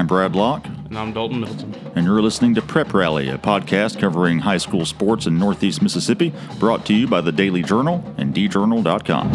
Brad Locke. And I'm Dalton Milton. And you're listening to Prep Rally, a podcast covering high school sports in Northeast Mississippi, brought to you by the Daily Journal and djournal.com.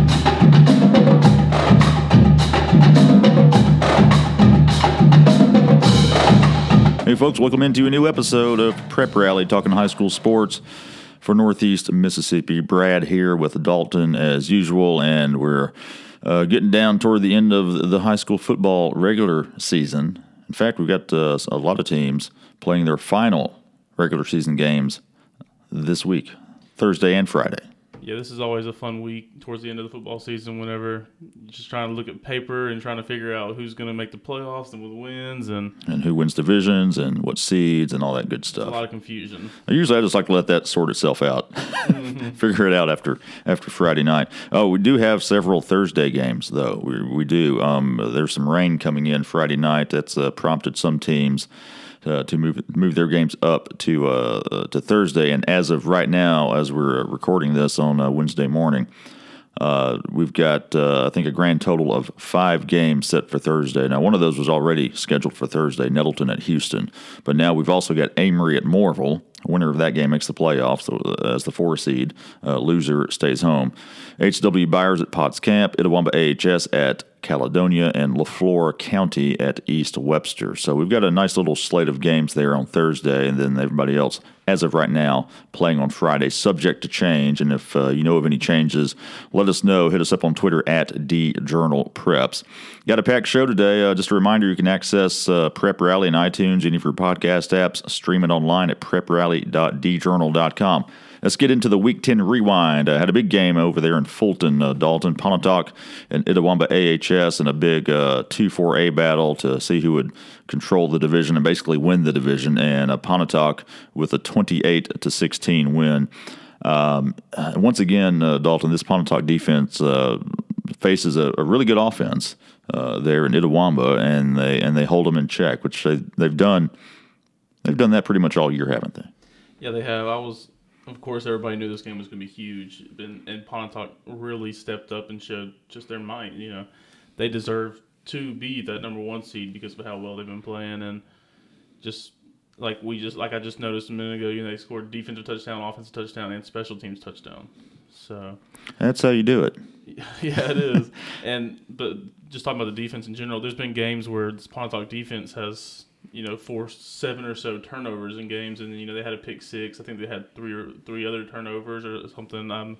Hey folks, welcome into a new episode of Prep Rally, talking high school sports for Northeast Mississippi. Brad here with Dalton as usual, and we're getting down toward the end of the high school football regular season. In fact, we've got a lot of teams playing their final regular season games this week, Thursday and Friday. Yeah, this is always a fun week towards the end of the football season whenever you're just trying to look at paper and trying to figure out who's going to make the playoffs and with wins and who wins divisions and what seeds and all that good stuff. A lot of confusion. Usually I just like to let that sort itself out, figure it out after Friday night. Oh, we do have several Thursday games, though. We do. There's some rain coming in Friday night. That's prompted some teams to move their games up to Thursday. And as of right now, as we're recording this on Wednesday morning, we've got, I think, a grand total of 5 games set for Thursday. Now, one of those was already scheduled for Thursday, Nettleton at Houston. But now we've also got Amory at Moorville. Winner of that game makes the playoffs as the 4 seed. Loser stays home. H.W. Byers at Potts Camp, Itawamba AHS at Caledonia, and LaFleur County at East Webster. So we've got a nice little slate of games there on Thursday, and then everybody else, as of right now, playing on Friday, subject to change. And if you know of any changes, let us know. Hit us up on Twitter at DJournalPreps. Got a packed show today. Just a reminder, you can access Prep Rally in iTunes, any of your podcast apps. Stream it online at preprally.djournal.com. Let's get into the Week 10 rewind. I had a big game over there in Fulton, Dalton, Pontotoc, and Itawamba AHS, and a big 2-4A battle to see who would control the division and basically win the division. And Pontotoc with a 28-16 win. Once again, Dalton, this Pontotoc defense faces a really good offense there in Itawamba, and they hold them in check, which they've done. They've done that pretty much all year, haven't they? Yeah, they have. Of course, everybody knew this game was going to be huge, and Pontotoc really stepped up and showed just their might. You know, they deserve to be that number 1 seed because of how well they've been playing, and just like I just noticed a minute ago, you know, they scored defensive touchdown, offensive touchdown, and special teams touchdown. So that's how you do it. Yeah, it is. But just talking about the defense in general, there's been games where this Pontotoc defense has, you know, forced 7 or so turnovers in games, and you know they had a pick 6. I think they had three other turnovers or something.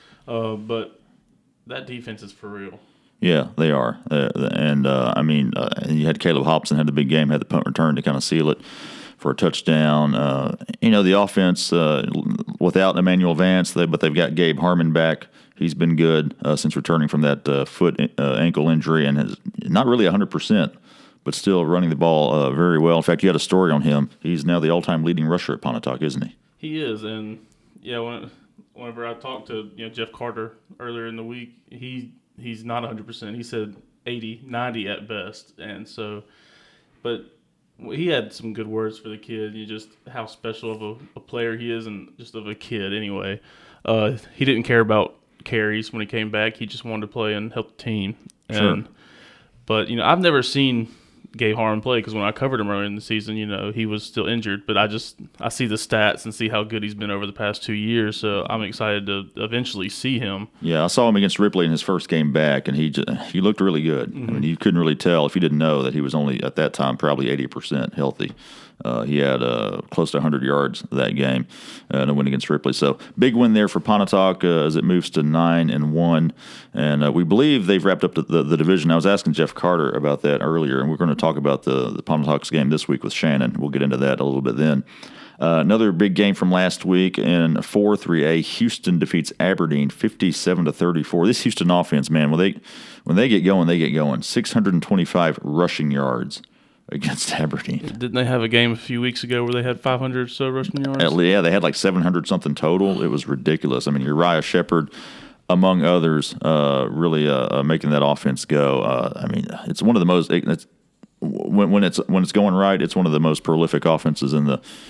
But that defense is for real. Yeah, they are, and you had Caleb Hobson had the big game, had the punt return to kind of seal it for a touchdown. You know, the offense without Emmanuel Vance, but they've got Gabe Harmon back. He's been good since returning from that foot ankle injury, and has not really 100%. But still running the ball very well. In fact, you had a story on him. He's now the all-time leading rusher at Pontotoc, isn't he? He is, and yeah, whenever I talked to Jeff Carter earlier in the week, he's not 100%. He said 80, 90 at best, and so, but he had some good words for the kid. Just how special of a player he is, and just of a kid anyway. He didn't care about carries when he came back. He just wanted to play and help the team. Sure. But I've never seen Gabe Harmon play because when I covered him earlier in the season, he was still injured. But I see the stats and see how good he's been over the past 2 years. So I'm excited to eventually see him. Yeah, I saw him against Ripley in his first game back, and he looked really good. Mm-hmm. I mean, you couldn't really tell if you didn't know that he was only at that time probably 80% healthy. He had close to 100 yards that game and a win against Ripley. So big win there for Pontotoc as it moves to 9-1. And we believe they've wrapped up the division. I was asking Jeff Carter about that earlier, and we're going to talk about the Pontotoc's game this week with Shannon. We'll get into that a little bit then. Another big game from last week in 4-3A, Houston defeats Aberdeen 57-34. This Houston offense, man, when they get going, they get going. 625 rushing yards against Aberdeen. Didn't they have a game a few weeks ago where they had 500 or so rushing yards? Yeah, they had like 700-something total. It was ridiculous. I mean, Uriah Shepard, among others, really making that offense go. I mean, it's one of the most when it's going right, it's one of the most prolific offenses in the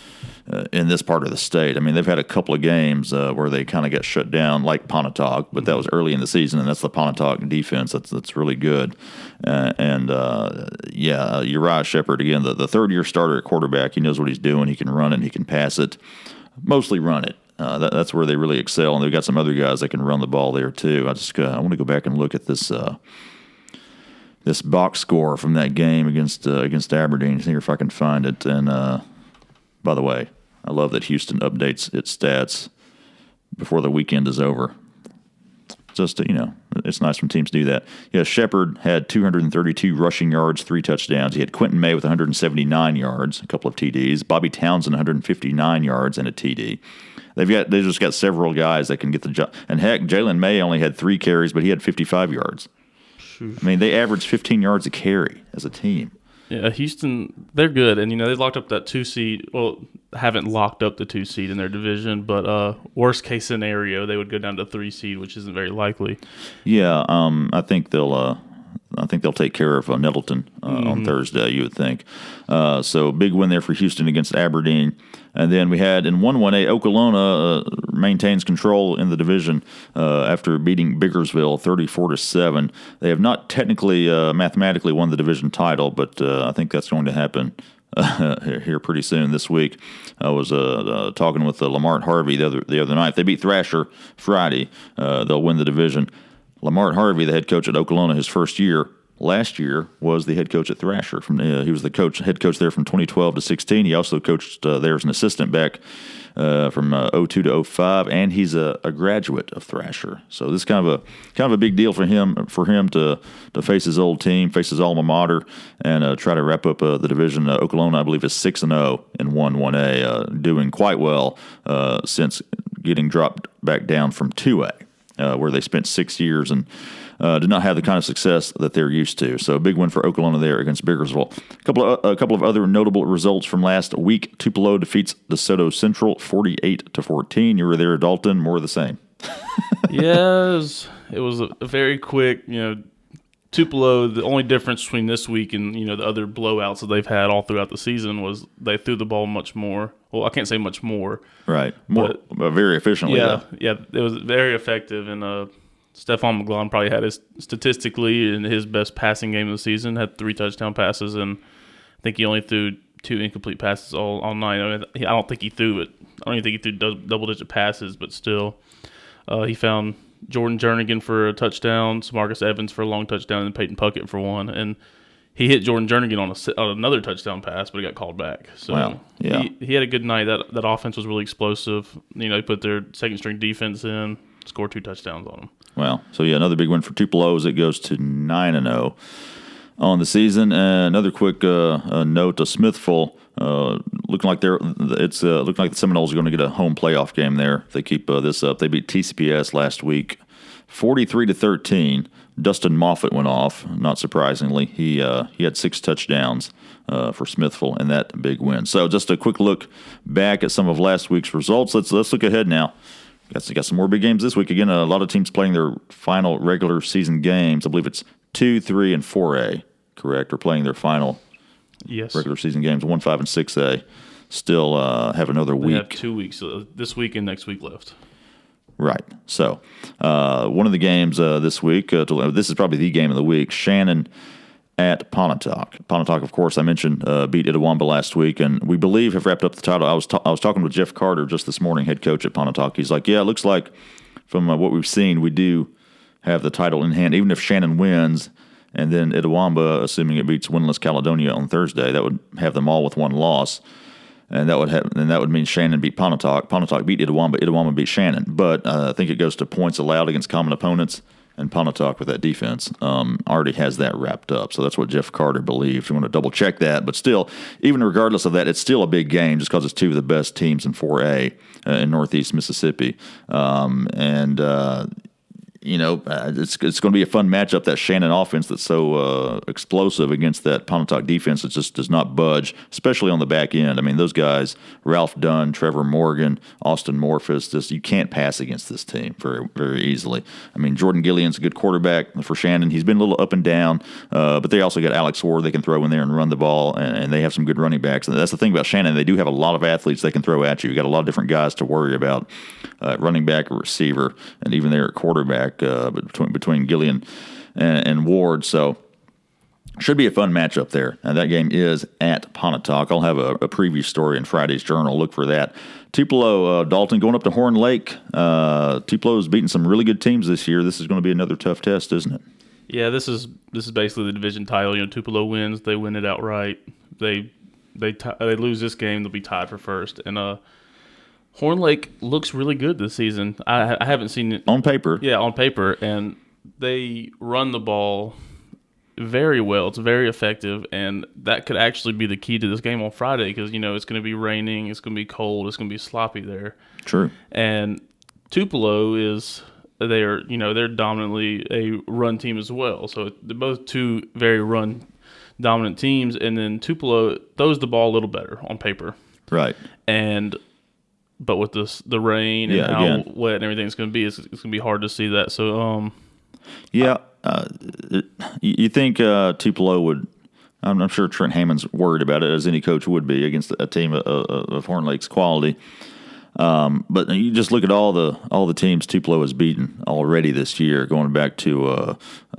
in this part of the state. I mean, they've had a couple of games where they kind of got shut down, like Pontotoc, but that was early in the season, and that's the Pontotoc defense that's really good. Uriah Shepherd, again, the third-year starter at quarterback, he knows what he's doing. He can run it, and he can pass it, mostly run it. That's where they really excel, and they've got some other guys that can run the ball there too. I want to go back and look at this this box score from that game against Aberdeen. See if I can find it. And by the way, I love that Houston updates its stats before the weekend is over. Just it's nice when teams do that. Yeah, Shepherd had 232 rushing yards, 3 touchdowns. He had Quentin May with 179 yards, a couple of TDs. Bobby Townsend 159 yards and a TD. They just got several guys that can get the job. And heck, Jalen May only had 3 carries, but he had 55 yards. I mean, they averaged 15 yards a carry as a team. Yeah, Houston, they're good. And, they locked up that 2 seed. Well, haven't locked up the 2 seed in their division, but worst case scenario, they would go down to 3 seed, which isn't very likely. Yeah, I think they'll take care of Nettleton on Thursday, you would think. So big win there for Houston against Aberdeen. And then we had in 1-1A, Okolona maintains control in the division after beating Biggersville 34-7. They have not technically, mathematically won the division title, but I think that's going to happen here pretty soon this week. I was talking with Lamart Harvey the other night. If they beat Thrasher Friday, they'll win the division. Lamart Harvey, the head coach at Okolona, his first year last year was the head coach at Thrasher. He was the head coach there from 2012 to 16. He also coached there as an assistant back from 02 to 05, and he's a graduate of Thrasher. So this is kind of a big deal for him to face his old team, face his alma mater, and try to wrap up the division. Okolona, I believe, is 6-0 in 1-1A, doing quite well since getting dropped back down from 2A. Where they spent 6 years and did not have the kind of success that they're used to. So a big win for Okolona there against Biggersville. A couple of other notable results from last week. Tupelo defeats DeSoto Central 48-14. You were there, Dalton. More of the same. Yeah, it was a very quick. Tupelo. The only difference between this week and the other blowouts that they've had all throughout the season was they threw the ball much more. Well, I can't say much more. Right. But very efficiently. Yeah, it was very effective. And Stephon McGlon probably had statistically in his best passing game of the season, had 3 touchdown passes, and I think he only threw 2 incomplete passes all night. I don't think he threw it. I don't even think he threw double-digit passes, but still, he found Jordan Jernigan for a touchdown, Marcus Evans for a long touchdown, and Peyton Puckett for one. And he hit Jordan Jernigan on another touchdown pass, but he got called back. So wow. Yeah. He had a good night. That offense was really explosive. They put their second-string defense in, scored 2 touchdowns on them. Well, so another big win for Tupelo as it goes to 9-0 on the season. Another quick note to Smithville. Looking like the Seminoles are going to get a home playoff game there if they keep this up. They beat TCPS last week, 43-13. Dustin Moffitt went off, not surprisingly. He had 6 touchdowns for Smithville in that big win. So just a quick look back at some of last week's results. Let's look ahead now. Got some more big games this week. Again, a lot of teams playing their final regular season games. I believe it's 2, 3, and 4A, correct? Are playing their final regular season games. 1, 5, and 6A still have another week. We have 2 weeks, this week and next week left. Right. So one of the games this week, this is probably the game of the week, Shannon at Pontotoc. Pontotoc, of course, I mentioned beat Itawamba last week, and we believe have wrapped up the title. I was talking with Jeff Carter just this morning, head coach at Pontotoc. He's like, yeah, it looks like from what we've seen, we do have the title in hand. Even if Shannon wins, and then Itawamba, assuming it beats winless Caledonia on Thursday, that would have them all with 1 loss. And that would mean Shannon beat Pontotoc. Pontotoc beat Itawamba. Itawamba beat Shannon. But I think it goes to points allowed against common opponents. And Pontotoc with that defense already has that wrapped up. So that's what Jeff Carter believes. We want to double-check that. But still, even regardless of that, it's still a big game just because it's 2 of the best teams in 4A in Northeast Mississippi. it's going to be a fun matchup, that Shannon offense that's so explosive against that Pontotoc defense that just does not budge, especially on the back end. I mean, those guys, Ralph Dunn, Trevor Morgan, Austin Morphus, you can't pass against this team very, very easily. I mean, Jordan Gillian's a good quarterback for Shannon. He's been a little up and down, but they also got Alex Ward they can throw in there and run the ball, and they have some good running backs. And that's the thing about Shannon. They do have a lot of athletes they can throw at you. You got a lot of different guys to worry about, running back, or receiver, and even there at quarterback. Between Gillian and Ward, so should be a fun matchup there. And that game is at Pontotoc. I'll have a preview story in Friday's Journal. Look for that. Tupelo, Dalton going up to Horn Lake. Tupelo's beaten some really good teams this year. This is going to be another tough test, isn't it? Yeah, this is basically the division title. Tupelo wins, they win it outright. They lose this game, they'll be tied for first. And Horn Lake looks really good this season. I haven't seen it on paper. Yeah, on paper, and they run the ball very well. It's very effective, and that could actually be the key to this game on Friday because it's going to be raining, it's going to be cold, it's going to be sloppy there. True. And Tupelo they're dominantly a run team as well. So they're both two very run dominant teams, and then Tupelo throws the ball a little better on paper. Right. But with the rain and how wet and everything it's going to be, it's going to be hard to see that. So, you think Tupelo would? I'm sure Trent Hammond's worried about it, as any coach would be against a team of Horn Lake's quality. But you just look at all the teams Tupelo has beaten already this year, going back to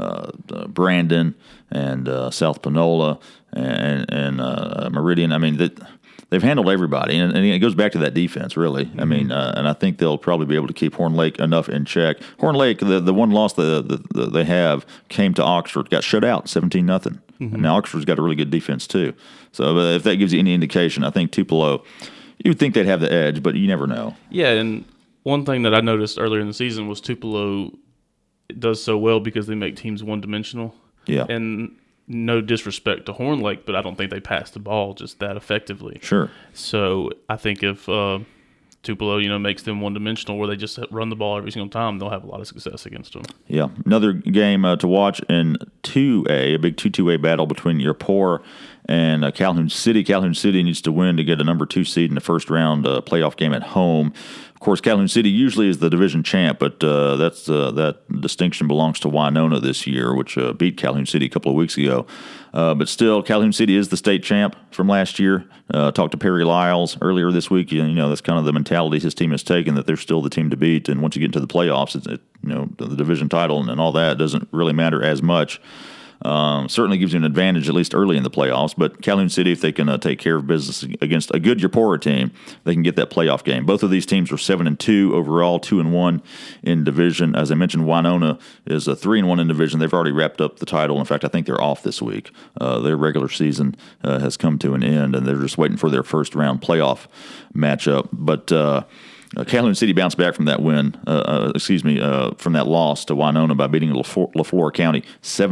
Brandon and South Panola and Meridian. I mean they've handled everybody, and it goes back to that defense, really. Mm-hmm. I mean, and I think they'll probably be able to keep Horn Lake enough in check. Horn Lake, the one loss they have came to Oxford, got shut out 17-0. Mm-hmm. And now Oxford's got a really good defense too. So if that gives you any indication, I think Tupelo, you would think they'd have the edge, but you never know. Yeah, and one thing that I noticed earlier in the season was Tupelo does so well because they make teams one-dimensional. Yeah. And no disrespect to Horn Lake, but I don't think they pass the ball just that effectively. Sure. So I think if Tupelo, makes them one-dimensional where they just run the ball every single time, they'll have a lot of success against them. Yeah. Another game to watch in 2A, a big 2A battle between Yapor and Calhoun City. Calhoun City needs to win to get a number 2 seed in the first round playoff game at home. Of course, Calhoun City usually is the division champ, but that distinction belongs to Winona this year, which beat Calhoun City a couple of weeks ago. But still, Calhoun City is the state champ from last year. Talked to Perry Lyles earlier this week. That's kind of the mentality his team has taken, that they're still the team to beat. And once you get into the playoffs, the division title and all that doesn't really matter as much. Certainly gives you an advantage, at least early in the playoffs. But Calhoun City, if they can take care of business against a good Yapora team, they can get that playoff game. Both of these teams are 7-2 overall, 2-1 in division. As I mentioned, Winona is 3-1 in division. They've already wrapped up the title. In fact, I think they're off this week. Their regular season has come to an end, and they're just waiting for their first round playoff matchup. But Calhoun City bounced back from that win, from that loss to Winona by beating LaFleur County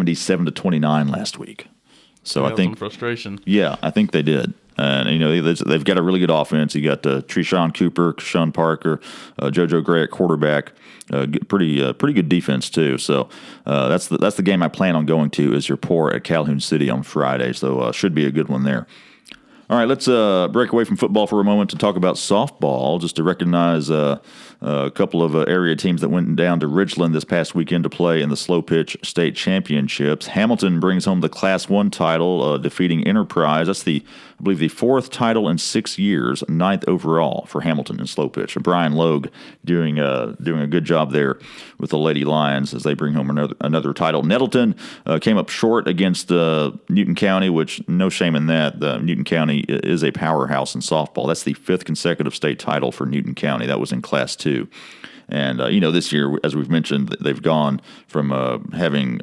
77-29 last week. So I think some frustration. Yeah, I think they did. And they've got a really good offense. You got Treshawn Cooper, Sean Parker, JoJo Gray at quarterback. Pretty good defense too. So that's the game I plan on going to, is Yapor at Calhoun City on Friday. So should be a good one there. All right, let's break away from football for a moment to talk about softball, just to recognize a couple of area teams that went down to Ridgeland this past weekend to play in the slow pitch state championships. Hamilton brings home the Class 1 title, defeating Enterprise. That's I believe the 4th title in 6 years, 9th overall for Hamilton in slow pitch. Brian Logue doing a good job there with the Lady Lions as they bring home another title. Nettleton came up short against Newton County, which no shame in that. Newton County is a powerhouse in softball. That's the 5th consecutive state title for Newton County. That was in Class 2. And, this year, as we've mentioned, they've gone from having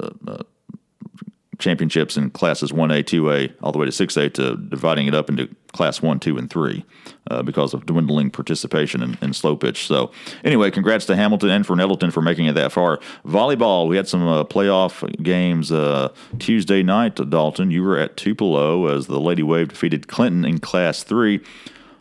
championships in classes 1A, 2A, all the way to 6A, to dividing it up into class 1, 2, and 3 because of dwindling participation in slow pitch. So anyway, congrats to Hamilton and for Nettleton for making it that far. Volleyball, we had some playoff games Tuesday night. Dalton, you were at Tupelo as the Lady Wave defeated Clinton in class 3.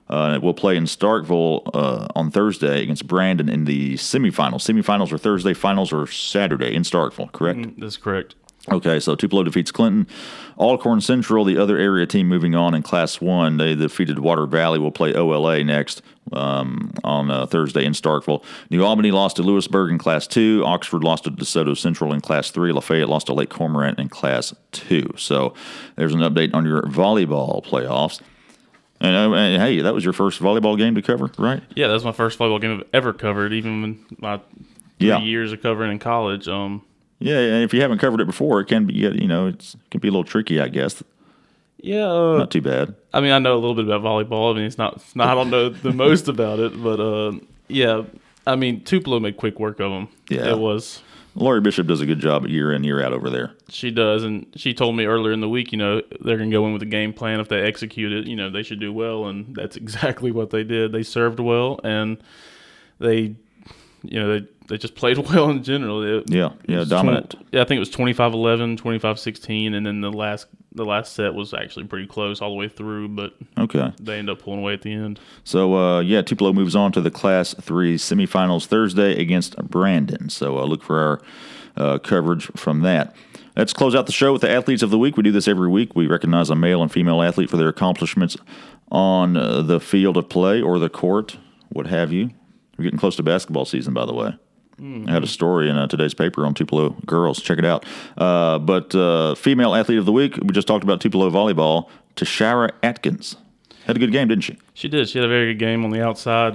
We'll play in Starkville on Thursday against Brandon in the semifinals. Semifinals are Thursday, finals are Saturday in Starkville, correct? That's correct. Okay, so Tupelo defeats Clinton. Alcorn Central, the other area team moving on in Class 1, they defeated Water Valley. We'll play OLA next on Thursday in Starkville. New Albany lost to Lewisburg in Class 2. Oxford lost to DeSoto Central in Class 3. Lafayette lost to Lake Cormorant in Class 2. So there's an update on your volleyball playoffs. And hey, that was your first volleyball game to cover, right? Yeah, that was my first volleyball game I've ever covered, even in my 3 years of covering in college. Yeah, and if you haven't covered it before, it can be, it can be a little tricky, I guess. Yeah, not too bad. I mean, I know a little bit about volleyball. I mean, it's not I don't know the most about it, but yeah. I mean, Tupelo made quick work of them. Yeah, it was. Lori Bishop does a good job year in, year out over there. She does, and she told me earlier in the week, they're going to go in with a game plan. If they execute it, they should do well, and that's exactly what they did. They served well, and they just played well in general. Dominant. I think it was 25-11, 25-16, and then the last set was actually pretty close all the way through, but okay, they ended up pulling away at the end. So, Tupelo moves on to the Class 3 semifinals Thursday against Brandon. So look for our coverage from that. Let's close out the show with the Athletes of the Week. We do this every week. We recognize a male and female athlete for their accomplishments on the field of play or the court, what have you. We're getting close to basketball season, by the way. I had a story in today's paper on Tupelo girls. Check it out. But female athlete of the week, we just talked about Tupelo volleyball, Tashara Atkins. Had a good game, didn't she? She did. She had a very good game on the outside.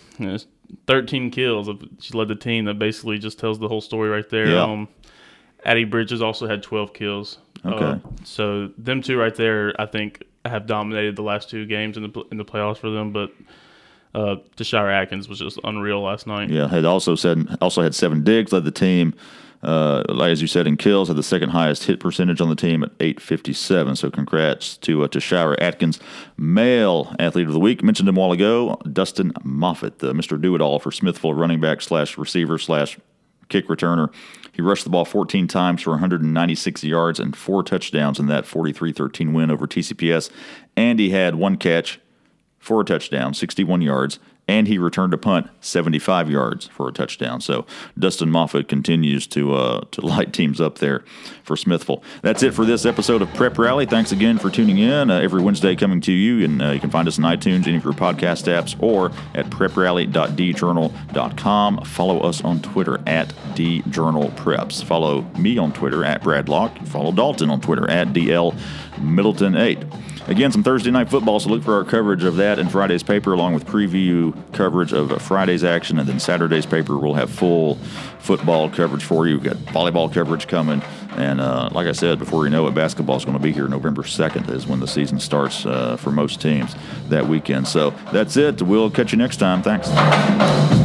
13 kills. She led the team. That basically just tells the whole story right there. Yeah. Addie Bridges also had 12 kills. Okay. So them two right there, I think, have dominated the last two games in the playoffs for them. But Tashara Atkins was just unreal last night. Yeah, had had 7 digs, led the team, as you said, in kills, had the second highest hit percentage on the team at .857. So congrats to Tashara Atkins. Male athlete of the week, mentioned him a while ago, Dustin Moffitt, Mr. Do-It-All for Smithville, running back / receiver / kick returner. He rushed the ball 14 times for 196 yards and 4 touchdowns in that 43-13 win over TCPS. And he had 1 catch for a touchdown, 61 yards, and he returned a punt, 75 yards for a touchdown. So Dustin Moffitt continues to light teams up there for Smithville. That's it for this episode of Prep Rally. Thanks again for tuning in. Every Wednesday coming to you, and you can find us on iTunes, any of your podcast apps, or at preprally.djournal.com. Follow us on Twitter at djournalpreps. Follow me on Twitter at Brad Locke. Follow Dalton on Twitter at DLMiddleton8. Again, some Thursday night football, so look for our coverage of that in Friday's paper, along with preview coverage of Friday's action, and then Saturday's paper we'll have full football coverage for you. We've got volleyball coverage coming, and like I said, before you know it, basketball is going to be here. November 2nd is when the season starts for most teams that weekend. So that's it. We'll catch you next time. Thanks.